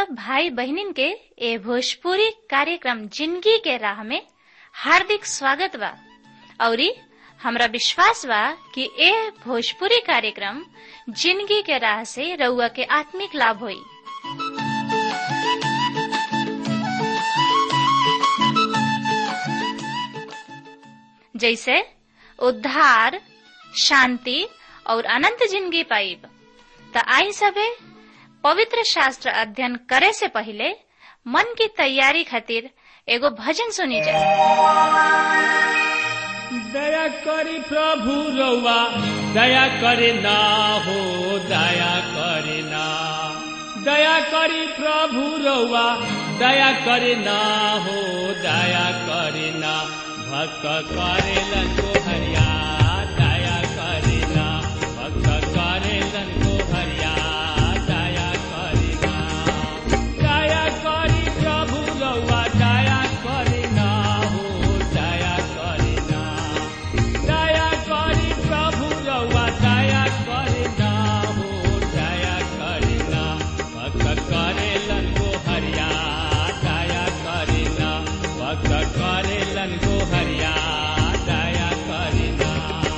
सब भाई बहनिन के ए भोजपुरी कार्यक्रम जिंदगी के राह में हार्दिक स्वागत बा। औरी हमरा विश्वास बा कि ए भोजपुरी कार्यक्रम जिंदगी के राह से रउआ के आत्मिक लाभ होई। जैसे उद्धार, शांति और अनंत जिंदगी पाइब। त आई सबे पवित्र शास्त्र अध्ययन करे से पहले मन की तैयारी खातिर एगो भजन सुनी जा। दया करी प्रभु रउआ, दया करे ना हो, दया करे ना। दया करी प्रभु रउआ, दया करे ना हो, दया करे ना। भक्त करेलन को हरिया, दया करे ना। भक्त करेलन को हरिया, दया करे ना। दया करी प्रभु रउआ, दया करे ना हो, दया करे ना। दया करी प्रभु रउआ, दया करे ना हो, दया करे ना। भक्त करेलन को हरिया, दया करे ना। भक्त करेलन को हरिया, दया करे ना।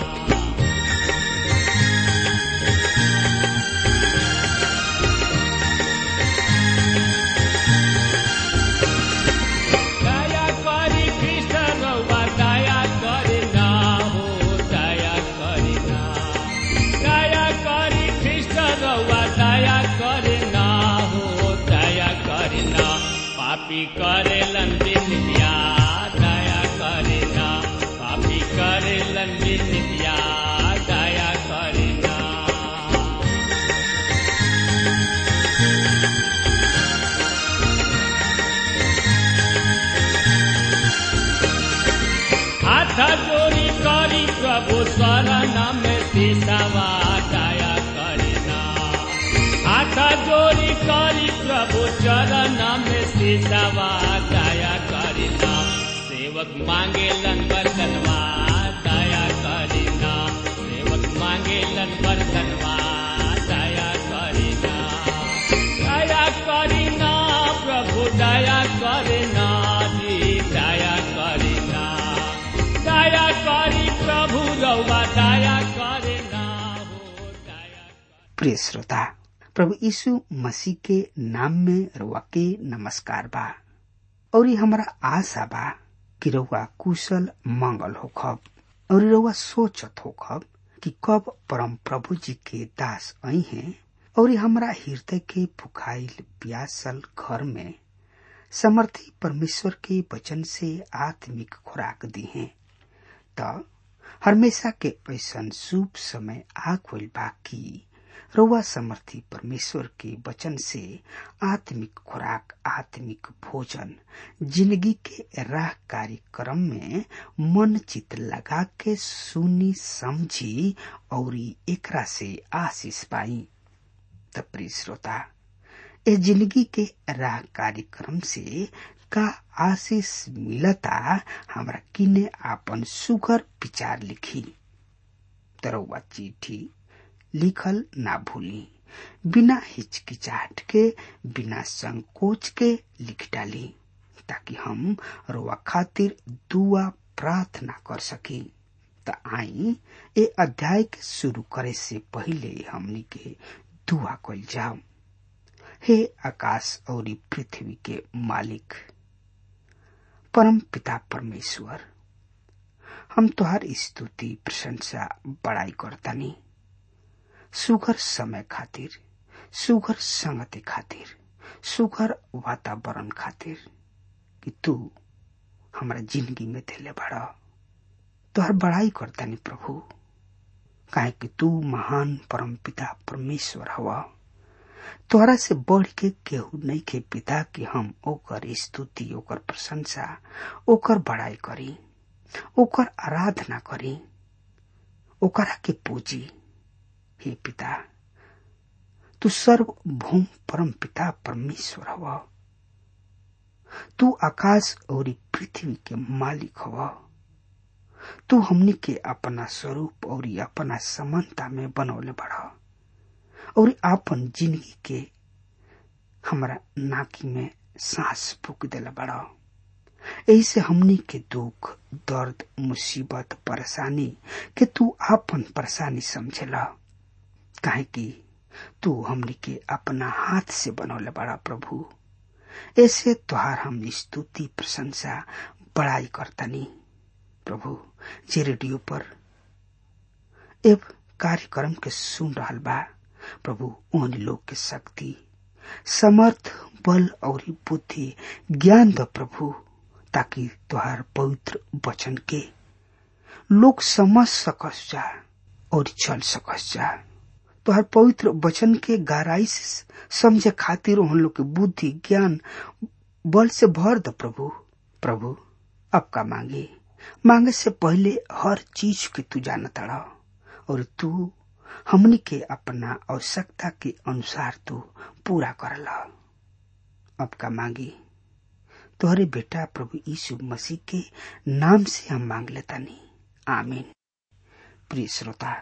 दया करी कृष्ण रउआ, दया करे ना हो, दया करे ना। दया करी कृष्ण रउआ, दया करे ना हो, दया करे ना। पापी करेलन बिनतिया, दया करे ना। पापी करेलन बिनतिया, दया करे ना। हाथ जोड़ी करी प्रभु शरण में सिसवा, दया करे ना। हाथ जोड़ी करी प्रभु चरण में सिसवा, दया करे ना। सेवक मांगेलन बरतनवा, दया करे ना। सेवक मांगेलन बरतनवा, दया करे ना। दया करे ना प्रभु, दया करे ना जी, दया करे ना। दया करी प्रभु रउआ, दया करे ना हो, दया। प्रिय श्रोता, प्रभु यीशु मसीह के नाम में रउआ के नमस्कार बा। और ये हमारा आशा बा कि रउआ कुशल मंगल होखब और रउआ सोचत होखब कि कब परम प्रभु जी के दास आई हैं और हमारा हृदय के भुखाइल प्यासल घर में समर्थी परमेश्वर के वचन से आत्मिक खुराक दी हैं। त हमेशा के ऐसन शुभ समय आ गइल बा कि रउआ समर्थी परमेश्वर के वचन से आत्मिक खुराक, आत्मिक भोजन, जिंदगी के राह कार्यक्रम में मन चित लगा के सुनी समझी और एकरा से आशीष पाई। त प्रिय श्रोता, ए जिंदगी के राह कार्यक्रम से का आशीष मिलता, हमरा किने आपन सुघर विचार लिखी। तरौआ चिट्ठी लिखल ना भूली, बिना हिचकिचाहट के, बिना संकोच के लिख डाली, ताकि हम रउआ खातिर दुआ प्रार्थना कर सकी। त आई ए अध्याय के शुरू करे से पहले हमनी के दुआ कइल जाओ। हे आकाश और पृथ्वी के मालिक परम पिता परमेश्वर, हम तुहार स्तुति, प्रशंसा, बड़ाई करतानी सुघर समय खातिर, सुघर संगति खातिर, सुघर वातावरण खातिर कि तू हमारा जिंदगी में देले बड़ा। तुहार बड़ाई करतानी प्रभु, काहे कि तू महान परम पिता परमेश्वर हवा। तोहरा से बढ़ के केहू नहीं के पिता कि हम ओकर स्तुति, ओकर प्रशंसा, ओकर बड़ाई करी, ओकर आराधना करी, ओकरा के पूजी। हे पिता, तू सर्वभौम परम पिता परमेश्वर हवा। तू आकाश और पृथ्वी के मालिक हवा। तू हमनी के अपना स्वरूप और अपना समानता में बनौले बड़ा और आपन जिंदगी के हमारा नाकी में सांस फूक देला बड़ा। ऐसे हमनी के दुख, दर्द, मुसीबत, परेशानी के तू आपन परेशानी समझेला, काहे कि तू हमनी के अपना हाथ से बनौले बड़ा प्रभु। ऐसे तुहार हम स्तुति, प्रशंसा, बड़ाई करतनी प्रभु। जे रेडियो पर एव कार्यक्रम के सुन रहल बा प्रभु, उन लोग के शक्ति, समर्थ, बल और बुद्धि, ज्ञान द प्रभु, ताकि तुहार पवित्र वचन के लोग समझ सकस जा और चल सकस जा। तुहार पवित्र वचन के गहराई से समझे खातिर उन लोग के बुद्धि, ज्ञान, बल से भर द प्रभु। प्रभु अब का मांगे से पहले हर चीज के तू जानता और तू हमनी के अपना आवश्यकता के अनुसार तू पूरा करला। अब का मांगी तोहरे बेटा प्रभु यीशु मसीह के नाम से हम मांग लेता नहीं, आमीन। प्रिय श्रोता,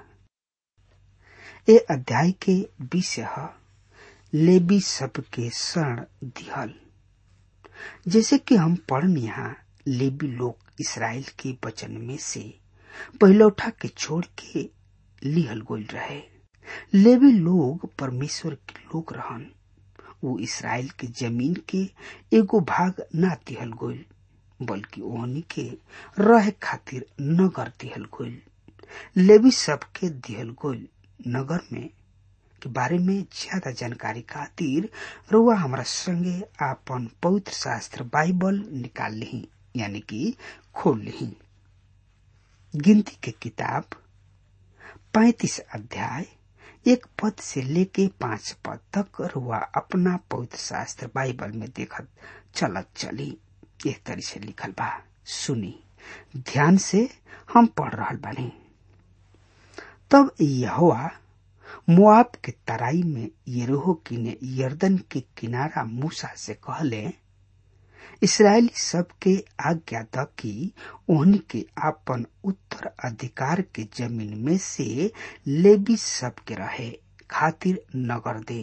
ए अध्याय के विषय है लेवी सब के शरण दिहल। जैसे कि हम पढ़नी यहाँ, लेवी लोग इस्राएल के वचन में से पहिलौठा के छोड़ के लिहल गोल रहे। लेवी लोग परमेश्वर के लोग रहन। वो इस्राएल के जमीन के एगो भाग ना दिहल गोल, बल्कि ओहनी के रहे खातिर नगर दिहल गोल। लेवी सब के दिहल गोल नगर में के बारे में ज्यादा जानकारी खातिर रुआ हमारा संगे आपन पवित्र शास्त्र बाइबल निकाल ली, यानी कि खोल ली। गिनती के किताब 35 अध्याय 1 पद से लेके 5 पद तक रुआ अपना पवित्र शास्त्र बाइबल में देखत चलत चली। एक तरह से लिखल बा, सुनी ध्यान से, हम पढ़ रहल बानी। तब यहोवा मोआब के तराई में यरीहो किने यरदन के किनारा मूसा से कहले, इस्राएली सब के आज्ञा द कि ओहनी के आपन उत्तर अधिकार के जमीन में से लेवी सब के रहे खातिर नगर दे,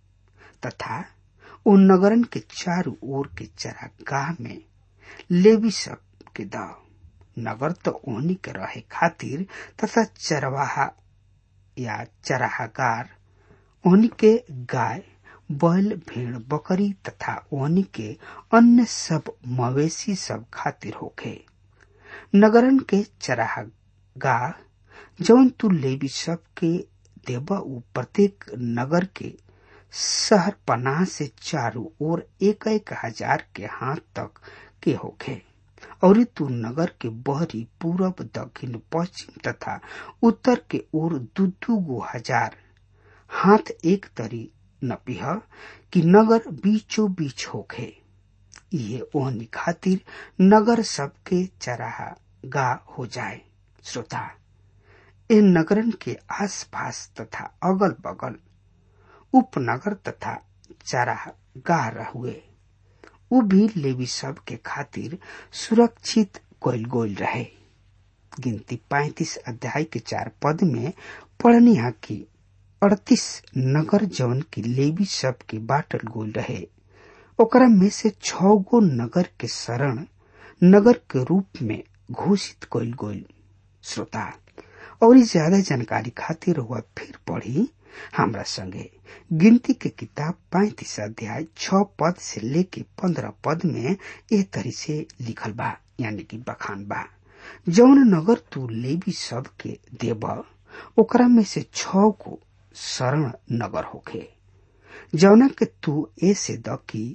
तथा उन नगरन के चारों ओर के चरागाह में लेवी सब के द। नगर तो ओहनी के रहे खातिर तथा चरवाहा या चरागार ओहनी के गाय, बैल, भेड़, बकरी तथा ओहनी के अन्य सब मवेशी सब खातिर होखे। नगरन के चरागाह जौन तू लेवी सब के देबा, उ प्रत्येक नगर के शहर पनाह से चारों ओर 1,000 के हाथ तक के होखे। और तू नगर के बहरी, पूरब, दक्षिण, पश्चिम तथा उत्तर के ओर 2-2 हजार हाथ एक तरी नपिह कि नगर बीचों बीच होखे। ये ओहनी खातिर नगर सबके चरागाह हो जाए। श्रोता, इन नगरन के आसपास तथा अगल बगल उपनगर तथा चरागाह रहुए। वो भी लेवी सब के खातिर सुरक्षित कोयल गोल रहे। गिनती 35 अध्याय के 4 पद में पढ़नी है कि 38 नगर जौन की लेवी सब के बाटल गोल रहे, ओकरा में से 6 गो नगर के शरण नगर के रूप में घोषित कोयल गोल। श्रोता, और ज्यादा जानकारी खातिर हुआ फिर पढ़ी हमरा संगे गिनती के किताब 35 अध्याय 6 पद से लेके 15 पद में एक तरह से लिखल बा, यानी कि बखान बा। जौन नगर तू लेवी सब के देब, ओकरा में से 6 को शरण नगर होखे, जौना के तू ऐसे द की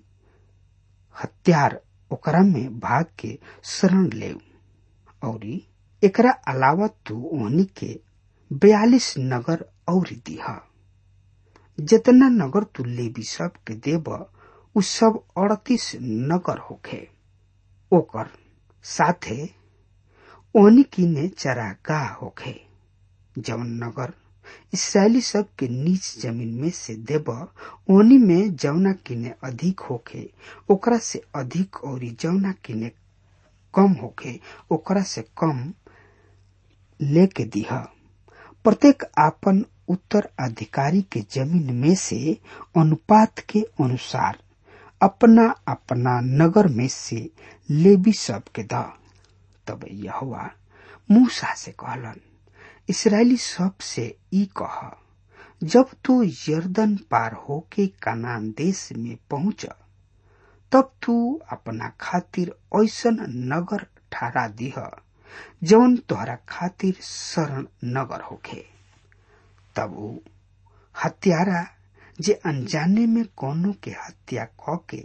हत्यार ओकरा में भाग के शरण ले। और एकरा अलावा तू ओहनी के 42 नगर और दिहा। जितना नगर तू लेवी सब के देब, उ सब 38 नगर होखे। ओकर साथे ओहनी किने चरागाह होखे। जौन नगर इस्राएली सब के नीच जमीन में से देब, ओहनी में जौना किने अधिक होखे ओकरा से अधिक, और जौना किने कम होखे ओकरा से कम लेके दिहा। प्रत्येक आपन उत्तराधिकारी के जमीन में से अनुपात के अनुसार अपना अपना नगर में से लेवी सब के द। तब यहोवा मूसा से कहलन, इस्राएली सब से ई कह, जब तू यरदन पार होके कनान देश में पहुंच, तब तू अपना खातिर ऐसन नगर ठहरा दीह जौन तोहरा खातिर शरण नगर होखे। तब ऊ हत्यारा जे अनजाने में कोनो के हत्या क के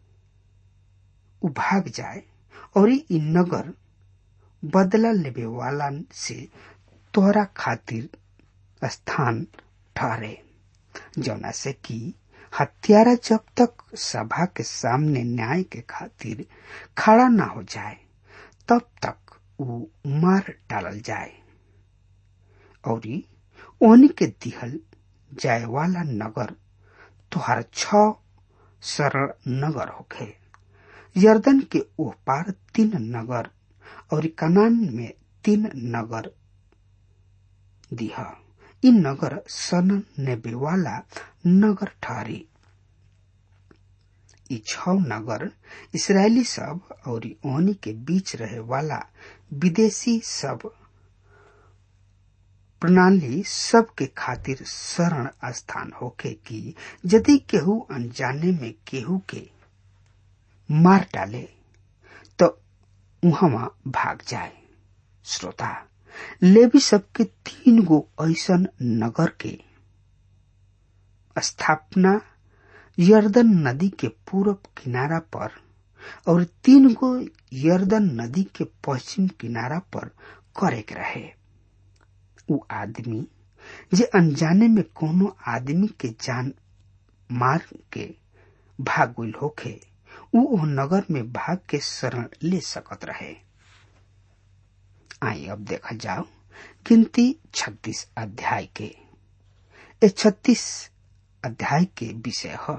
उ भाग जाए और ई नगर बदला लेवे वाला से तोहरा खातिर स्थान ठहरे, जौना से कि हत्यारा जब तक सभा के सामने न्याय के खातिर खड़ा ना हो जाए तब तक ऊ मार डालल जाए। और ओनी के दिहल जाए वाला नगर तोहार 6 सरल नगर होखे। यरदन के ओह पार 3 नगर और कनान में 3 नगर दिह। इ नगर सन नेबे वाला नगर ठहरी। इ 6 नगर इस्राएली सब और ओनी के बीच रहे वाला विदेशी सब प्रणाली सब के खातिर शरण स्थान होके कि यदि केहू अनजाने में केहू के मार डाले तो उहवा भाग जाए। श्रोता, लेवी सब के 3 गो ऐसन नगर के स्थापना यरदन नदी के पूर्व किनारा पर और 3 गो यरदन नदी के पश्चिम किनारा पर करे के रहे। उ आदमी जे अनजाने में कोनो आदमी के जान मार के भाग गइल होखे, उ नगर में भाग के शरण ले सकत रहे। आई अब देखा जाओ गिनती 36 अध्याय के। 36 अध्याय के विषय है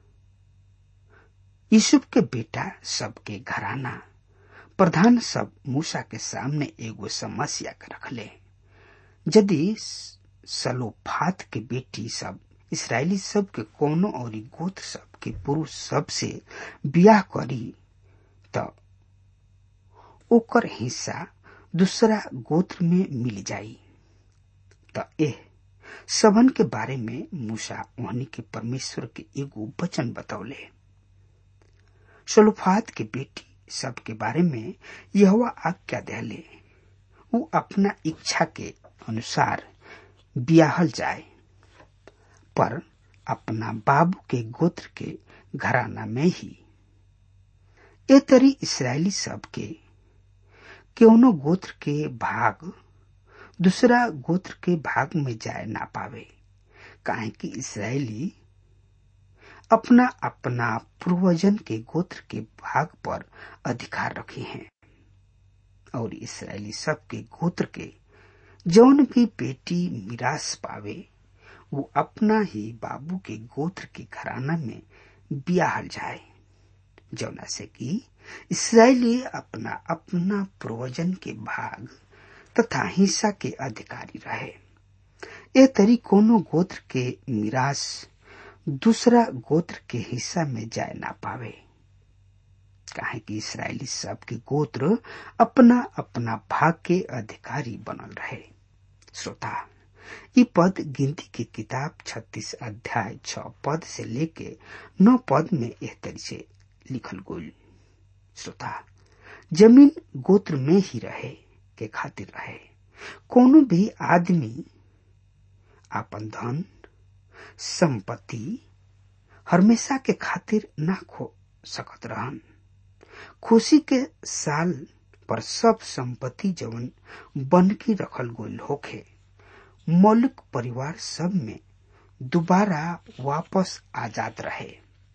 यूसुफ के बेटा सबके घराना। प्रधान सब मूसा के सामने एगो समस्या के रखले। यदि सलोफात के बेटी सब इस्राएली सब के कोनो और गोत्र सब के पुरुष सब से बियाह करी तो ओकर हिस्सा दूसरा गोत्र में मिल जाई। तो एह सबन के बारे में मूसा ओहनी के परमेश्वर के एगो वचन बतौले। सलोफात के बेटी सब के बारे में यहोवा आज्ञा देले उ अपना इच्छा के अनुसार बियाहल जाए, पर अपना बाबू के गोत्र के घराना में ही। ए तरी इस्राएली सब के कौनो गोत्र के भाग दूसरा गोत्र के भाग में जाए ना पावे, काहे कि इस्राएली अपना अपना पूर्वजन के गोत्र के भाग पर अधिकार रखे हैं। और इस्राएली सब के गोत्र के जौन भी बेटी मिरास पावे वो अपना ही बाबू के गोत्र के घराना में बियाहल जाए, जौना से कि इस्राएली अपना अपना पूर्वजन के भाग तथा हिस्सा के अधिकारी रहे। ए तरी कोनो गोत्र के मिरास दूसरा गोत्र के हिस्सा में जाए ना पावे, काहे कि इस्राएली सब के गोत्र अपना अपना भाग के अधिकारी बनल रहे। श्रोता, ई पद गिनती की किताब 36 अध्याय 6 पद से लेके 9 पद में एह तरी से लिखल गइल। श्रोता, जमीन गोत्र में ही रहे के खातिर रहे। कोनो भी आदमी आपन धन संपत्ति हमेशा के खातिर ना खो सकत रहन। खुशी के साल पर सब संपत्ति जवन बनकी रखल गइल होखे मौलिक परिवार सब में दोबारा वापस आजाद रहे।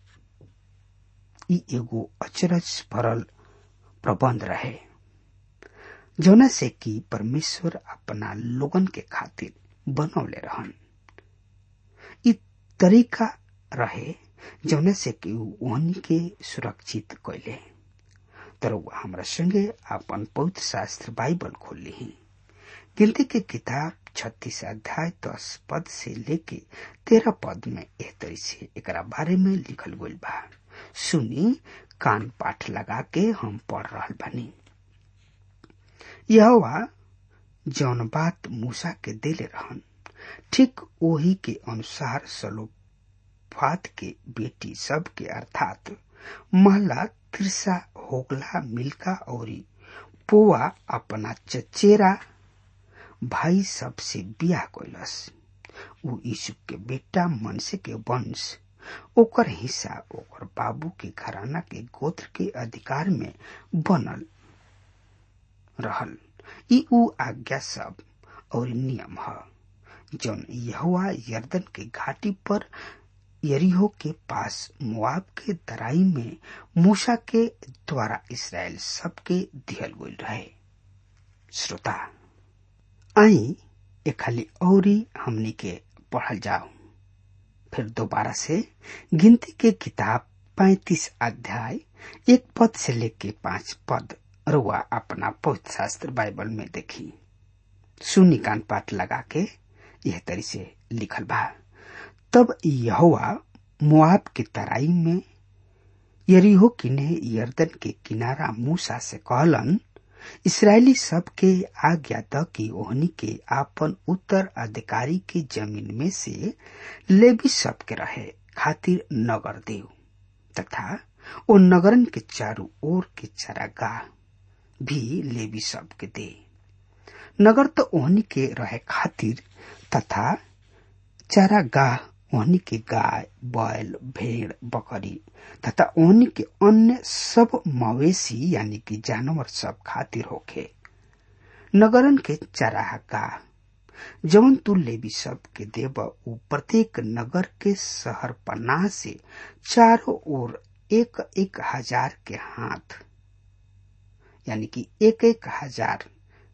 ई एगो अचरज भरल प्रबंध रहे, जौना से कि परमेश्वर अपना लोगन के खातिर बनौले रहन। ई तरीका रहे जौना से कि ओहनी के सुरक्षित कैले। तर हमरा संगे अपन पवित्र शास्त्र बाइबल खोल ली। गिनती की किताब 36 अध्याय 10 पद से लेके 13 पद में एह तरी से एकरा बारे में लिखल गइल बा। सुनी, कान पाठ लगा के हम पढ़ रहल बानी। यहोवा जौन बात मूसा के देले रहन, ठीक वही के अनुसार सलोफाद के बेटी सब के अर्थात महला, तिरसा, होगला, मिल्का और पोआ अपना चचेरा भाई सब से बियाह कइलस। उ यूसुफ के बेटा मनसे के वंश ओकर हिस्सा ओकर बाबू के घराना के गोत्र के अधिकार में बनल रहल। ई उ आज्ञा सब और नियम ह जौन यहोवा यरदन के घाटी पर यरीहो के पास मोआब के तराई में मूसा के द्वारा इसराइल सबके दिहल गइल रहे। श्रोता, आई ए खाली औरी हमनी के पढ़ल जाओ। फिर दोबारा से गिनती के किताब 35 अध्याय 1 पद से लेके 5 पद रुआ अपना पवित्र शास्त्र बाइबल में देखी। सुनी, कान पाठ लगा के यह तरी से लिखल बा। तब यहोवा मोआब के तराई में यरीहो किने यरदन के किनारा मूसा से कहलन, इसराइली सब के आज्ञा द कि ओहनी के आपन उत्तर अधिकारी के जमीन में से लेवी सब के रहे खातिर नगर देव, तथा ओ नगरन के चारों ओर के चरागाह भी लेवी सब के दे। नगर तो ओहनी के रहे खातिर तथा चरागाह ओहनी के गाय, बैल, भेड़, बकरी तथा ओहनी के अन्य सब मवेशी यानी कि जानवर सब खातिर होखे। नगरन के चरागाह जवन तू लेवी सब के देव, उ प्रत्येक नगर के शहर पनाह से चारों ओर 1,000 के हाथ यानी कि 1,000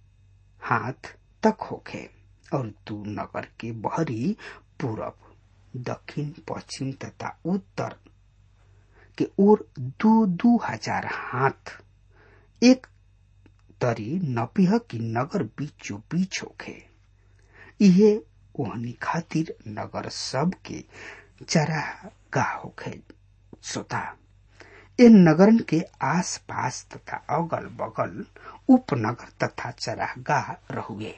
हाथ तक होखे। और तू नगर के बहरी, पूरब, दक्षिण, पश्चिम तथा उत्तर के ओर 2,000 हाथ एक तरी नपिह की नगर बीचों बीच होखे। इहे ओहनी खातिर नगर सब के चरागाह होखे। श्रोता, इन नगरन के आस पास तथा अगल बगल उपनगर तथा चरागाह रहुए।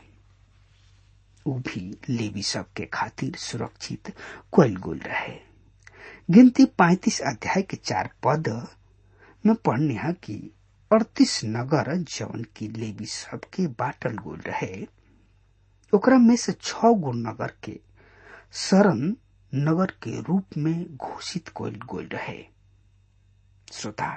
उ भी लेवी सब के खातिर सुरक्षित कइल गइल रहे। गिनती 35 अध्याय के 4 पद में पढ़ने है कि 38 नगर जौन की लेवी सब के बाटल गइल रहे, ओकरा में से 6 गो नगर के शरण नगर के रूप में घोषित कइल गइल रहे। श्रोता,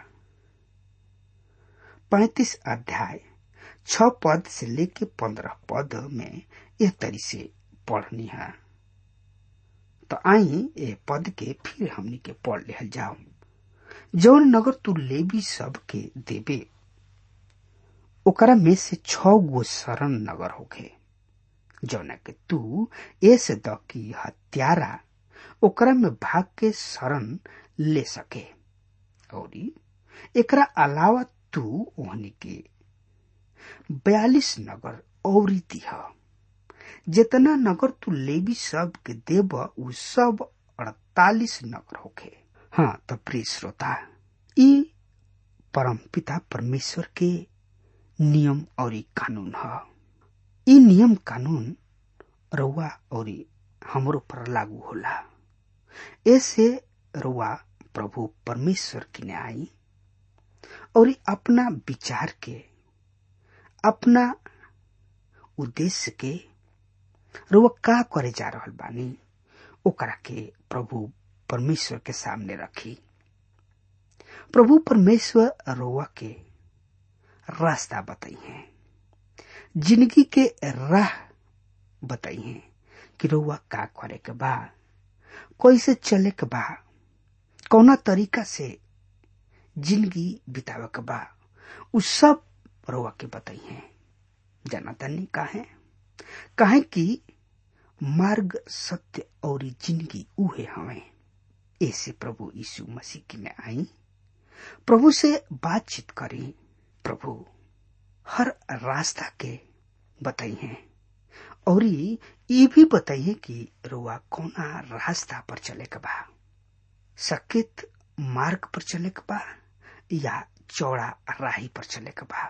35 अध्याय 6 पद से लेके 15 पद में यह तरी से पढ़नी है। तो आई ए पद के फिर हमनी के पढ़ ले जाओ। जौन नगर तू लेवी सब के देवे, ओकरा में से 6 गो शरण नगर होखे, जौन के तू ऐसे द की हत्यारा ओकरा में भाग के शरण ले सके। और एकरा अलावा तू ओहनी के 42 नगर औरी दिह। जितना नगर तू लेवी सब के देव, उ सब 48 नगर होखे। हाँ, तो प्रिय श्रोता, ई परम पिता परमेश्वर के नियम और कानून है। ई नियम कानून रउआ और हमरो पर लागू होला। ऐसे रउआ प्रभु परमेश्वर की न्याय और अपना विचार के, अपना उद्देश्य के रउआ का करे जा रहल बानी, ओकरा के प्रभु परमेश्वर के सामने रखी। प्रभु परमेश्वर रउआ के रास्ता बताई है, जिंदगी के राह बताई है कि रउआ का करे के बा, कैसे चले के बा, कौना तरीका से जिंदगी बितावे के बा, उ सब रउआ के बताई है। जाना तनी काहे कि मार्ग, सत्य और जिंदगी उहे हवे। ऐसे प्रभु यीशु मसीह की ने आई, प्रभु से बातचीत करी। प्रभु हर रास्ता के बताई है और ये भी बताइए कि रुआ कौना रास्ता पर चले के बा, सकेत मार्ग पर चले के बा या चौड़ा राही पर चले के बा।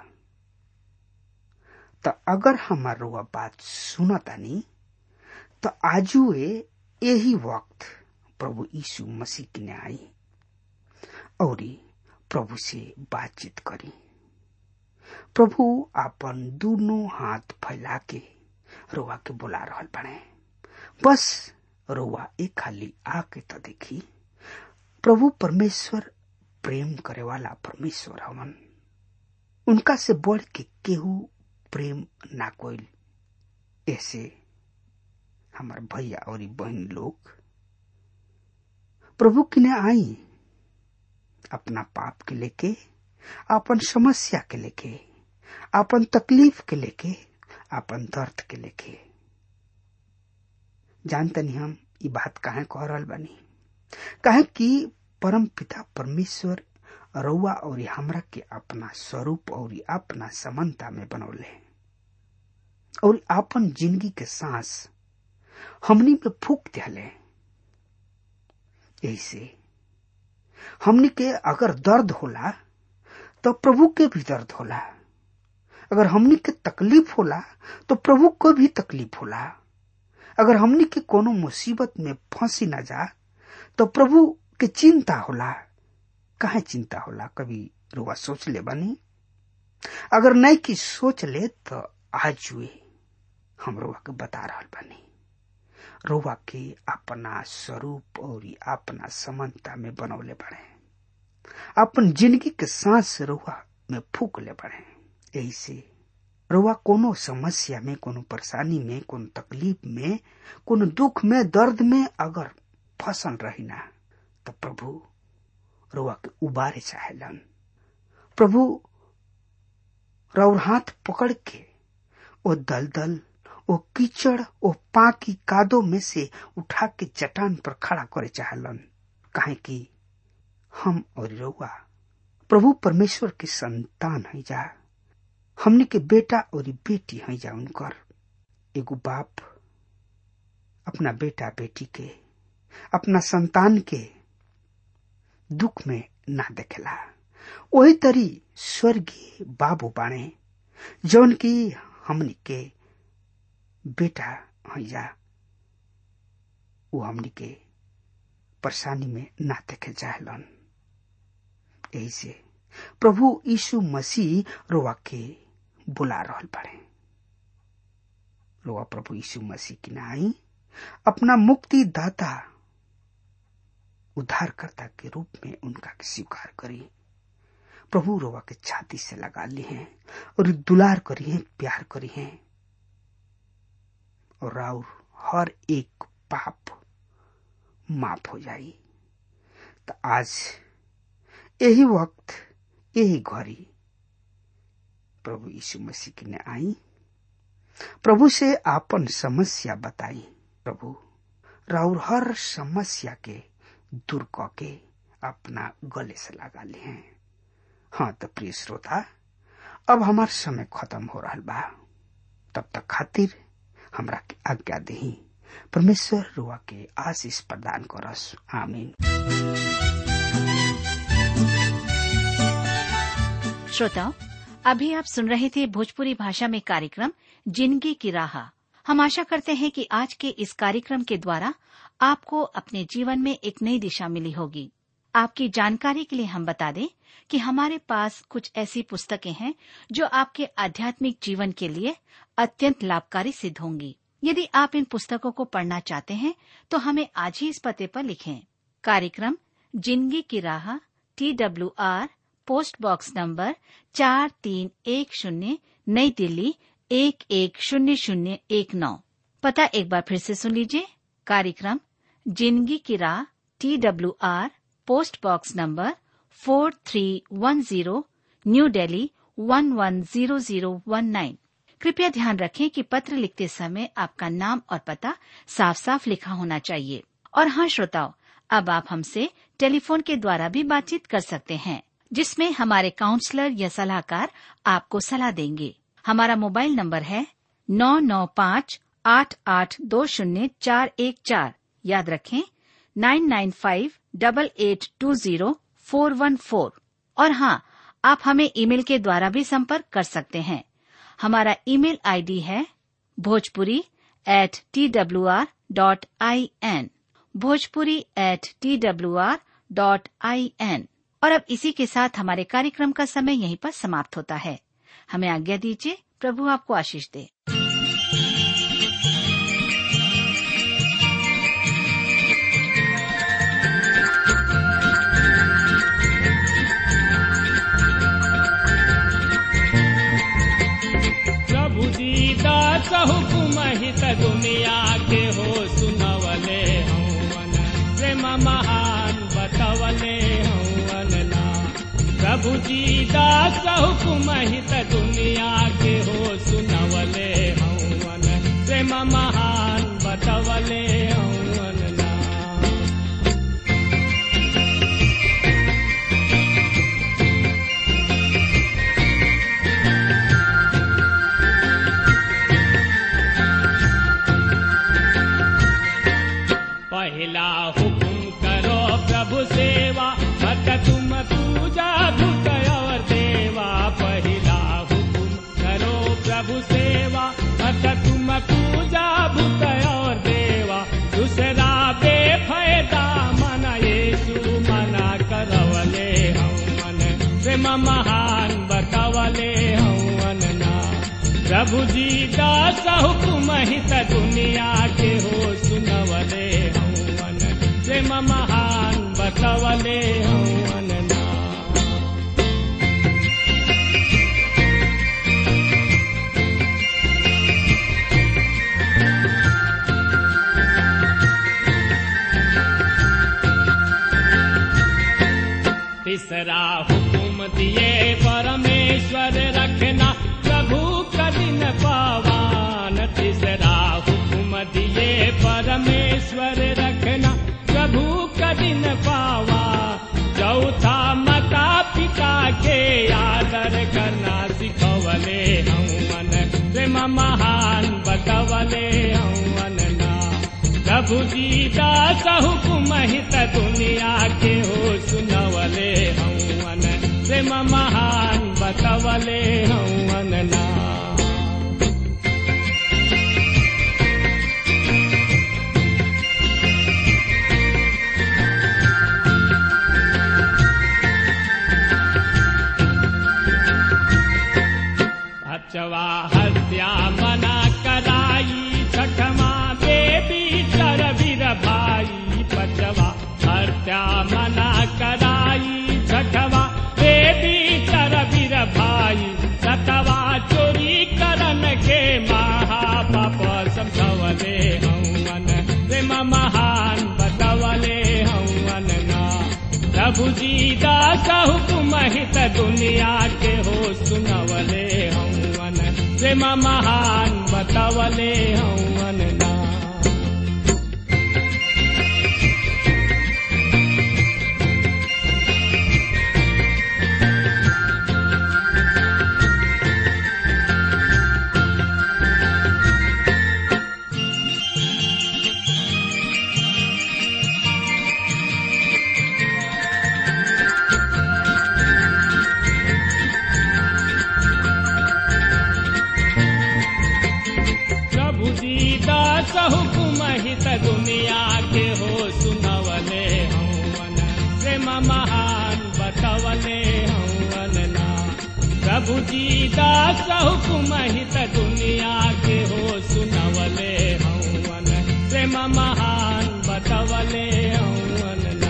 तो अगर हमार रुआ बात सुनतानी तो आजुए यही वक्त प्रभु यीशु मसीह की ने आई और प्रभु से बातचीत करी। प्रभु अपन दोनों हाथ फैला के रुआ के बुला रहल बने। बस रुआ एक खाली आके तो देखी। प्रभु परमेश्वर प्रेम करे वाला परमेश्वर हवन। उनका से बढ़ के केहू प्रेम ना कोई। ऐसे हमार भैया और बहन लोग प्रभु की ने आई अपना पाप के लेके, अपन समस्या के लेके, अपन तकलीफ के लेके, अपन दर्द के लेके। जानतनी हम ये बात काहे कह रहल बानी? काहे कि परम पिता परमेश्वर रउआ और हमरा के अपना स्वरूप और अपना समानता में बनौले और अपन जिंदगी के सांस हमनी में फूक दिले। ऐसे हमनी के अगर दर्द होला तो प्रभु के भी दर्द होला। अगर हमनी के तकलीफ होला तो प्रभु को भी तकलीफ होला। अगर हमनी के कोनो मुसीबत में फंसी ना जा तो प्रभु के चिंता होला। काहे चिंता होला? कभी रुआ सोच ले बानी? अगर नहीं की सोच ले तो आज वे हम रुआ के बता रहल बानी। रुआ के अपना स्वरूप और अपना समानता में बनौले बने। अपन जिंदगी के सांस रुआ में फूक ले बने। यही से रुआ कोनो समस्या में, कोनो परेशानी में, कोनो तकलीफ में, कोनो दुख में, दर्द में अगर फसल रही ना तो प्रभु रुआ के उबारे चाहेलन। प्रभु रउर हाथ पकड़ के ओ दलदल, ओ कीचड़, ओ पाकी कादो में से उठा के चट्टान पर खड़ा करे चाहेलन। काहे कि हम और रउआ प्रभु परमेश्वर के संतान है जा। हमने के बेटा और बेटी है जा। उनकर एगो बाप अपना बेटा बेटी के, अपना संतान के दुख में ना देखेला। वही तरी स्वर्गीय बाबू बाणे जौन की हमनी के बेटा है जा, वो हमनी के परेशानी में ना देखे चाहेलन। यही से प्रभु यीशु मसीह रोवा के बुला रहल बाड़े। रोवा प्रभु यीशु मसीह की नाई अपना मुक्ति दाता उद्धारकर्ता के रूप में उनका स्वीकार करी। प्रभु रोवा के छाती से लगा ली हैं और दुलार करी हैं, प्यार करी हैं और राउर हर एक पाप माफ हो जाई। तो आज यही वक्त, यही घड़ी प्रभु यीशु मसीह की ने आई, प्रभु से आपन समस्या बताई। प्रभु राउर हर समस्या के दूर करके अपना गले से लगा ले हैं। हाँ तो प्रिय श्रोता, अब हमार समय खत्म हो रहा बा। तब तक खातिर हमरा के आज्ञा देही। परमेश्वर रुआ के आशीष प्रदान करस। आमीन। श्रोताओं, अभी आप सुन रहे थे भोजपुरी भाषा में कार्यक्रम जिंदगी की राह। हम आशा करते हैं कि आज के इस कार्यक्रम के द्वारा आपको अपने जीवन में एक नई दिशा मिली होगी। आपकी जानकारी के लिए हम बता दें कि हमारे पास कुछ ऐसी पुस्तकें हैं जो आपके आध्यात्मिक जीवन के लिए अत्यंत लाभकारी सिद्ध होंगी। यदि आप इन पुस्तकों को पढ़ना चाहते हैं तो हमें आज ही इस पते पर लिखें। कार्यक्रम जिंदगी की राह, TWR, पोस्ट बॉक्स नंबर 4310, नई दिल्ली 110019। पता एक बार फिर से सुन लीजिए। कार्यक्रम जिंदगी की राह, TWR, post box number 4310, New Delhi 110019। कृपया ध्यान रखें कि पत्र लिखते समय आपका नाम और पता साफ साफ लिखा होना चाहिए। और हाँ श्रोताओं, अब आप हमसे टेलीफोन के द्वारा भी बातचीत कर सकते हैं, जिसमें हमारे काउंसलर या सलाहकार आपको सलाह देंगे। हमारा मोबाइल नंबर है 9954 88204144 याद रखें 9958820414। और हाँ, आप हमें ईमेल के द्वारा भी संपर्क कर सकते हैं। हमारा ईमेल आईडी है bhojpuri@twr.in, bhojpuri@twr.in। और अब इसी के साथ हमारे कार्यक्रम का समय यहीं पर समाप्त होता है। हमें आज्ञा दीजिए। प्रभु आपको आशीष दे। प्रभु दीदा हुकुम हित दुनिया के हो सुनवले हवन, प्रेम महान बतवले हवन ना। प्रभु दीदा हुकुम हित दुनिया के हो सुनवले हवन, प्रेम महान बतवले हवन ना। पहला हुकुम करो प्रभु सेवा, मत तुम पूजा भूत और देवा। पहला हुकुम करो प्रभु सेवा, मत तुम पूजा भूत और देवा। दूसरा बेफायदा मन यीशु मना करवले हवन, प्रेम महान बतवले हवन ना। प्रभु जी दास हुकुम हित दुनिया के हो सुनवले हवन, प्रेम महान बतवले हवन ना। तीसरा हुकुम दिए परमेश्वर रखना, प्रभु का दिन पावान। तीसरा हुकुम दिए परमेश्वर रखना, प्रभु का दिन पावा। चौथा माता पिता के आदर करना सिखवले हवन, प्रेम महान बतवले हवन ना। प्रभु जी दास हुकुम हित दुनिया के हो सुनवले हवन, प्रेम महान बतवले हवन ना। पांचवा हत्या मना कराई, छठवा बेबी चरबीर भाई। पांचवा हत्या मना कराई, छठवा बेबी चरबीर भाई। सतवा चोरी करन के महापाप समझवले हवन, प्रेम महान बतवले हवन ना। प्रभु जी दास हुकुम हित दुनिया के हो सुनवले हवन, प्रेम महान बतवले हवन ना। हुकुम हित दुनिया के हो सुनवले हवन, प्रेम महान बतवले हवन ना। प्रभु जी दास हुकुम हित दुनिया के हो सुनवले हवन, प्रेम महान बतवले हवन ना।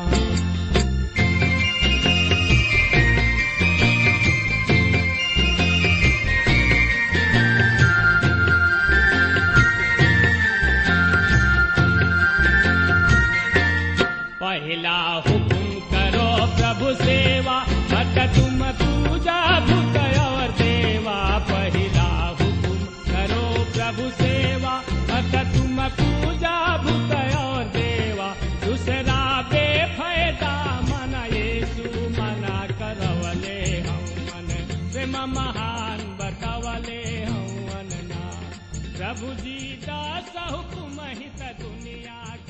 पहला हुकुम करो प्रभु सेवा, मत तुम पूजा भूत और देवा। पहला हुकुम करो प्रभु सेवा, मत तुम पूजा भूत और देवा। दूसरा बेफायदा मन यीशु मना करवले हवन, प्रेम महान बतवले हवन ना। प्रभु जी दास हुकुम हित दुनिया